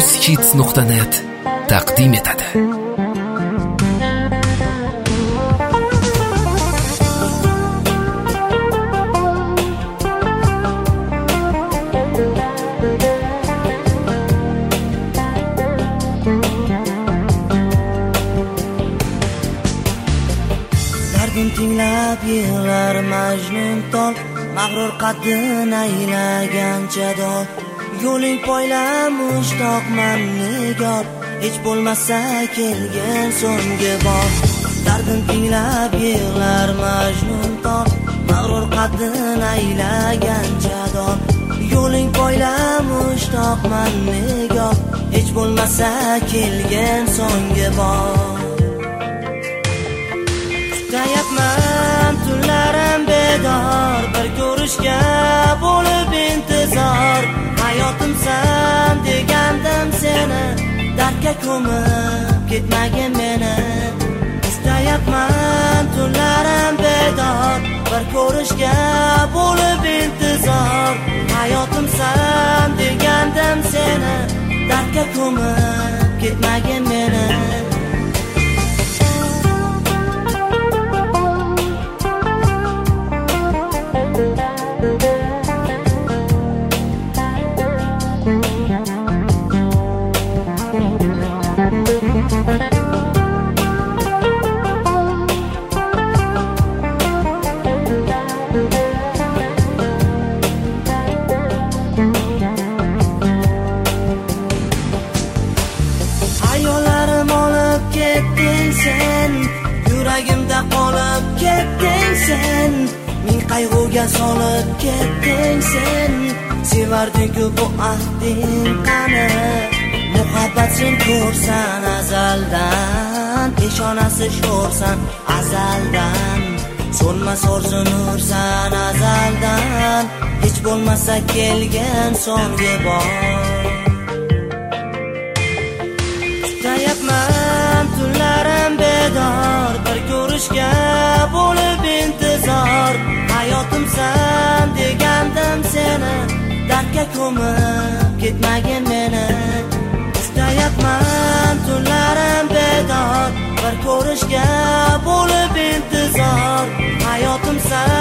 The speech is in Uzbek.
uzhits.net taqdim etadi. Dardim tinglab yig'lar majnun tol, mag'rur qaddin aylagancha dol. Yo'ling poylam mushtoqman nigor, hech bo'lmasa kelgan so'nggi bor. Dardim tinglab yig'lar majnun tol, mag'rur qaddin aylagancha dol. Yo'ling poylam mushtoqman nigor, hech bo'lmasa kelgan so'nggi bor. Kutayapman tunlarim bedor, bir ko'rishga bo'lib intizor. Hayotimsan degandim seni, dardga ko'mib ketmagin meni. Kutayapman tunlarim bedor, bir ko'rishga bo'lib intizor. Hayotimsan degandim seni, dardga ko'mib ketmagin meni. Hayollarim olib ketding sen, yuragimda qolib ketding sen. Ming qayg'uga solib ketding sen, sevarding-ku bu ahding qani. Muhabbat sen ko'rsan azaldan, peshonasi sho'rsan azaldan. So'nmas orzu nursan azaldan, hech bo'lmasa kelgan so'nggi bor. Kutayapman tunlarim bedor, bir ko'rishga bo'lib intizor. Hayotimsan degandim seni, dardga ko'mib ketmagin meni. Kutayapman tunlarim bedor, bir ko'rishga bo'lib intizor. Hayotimsan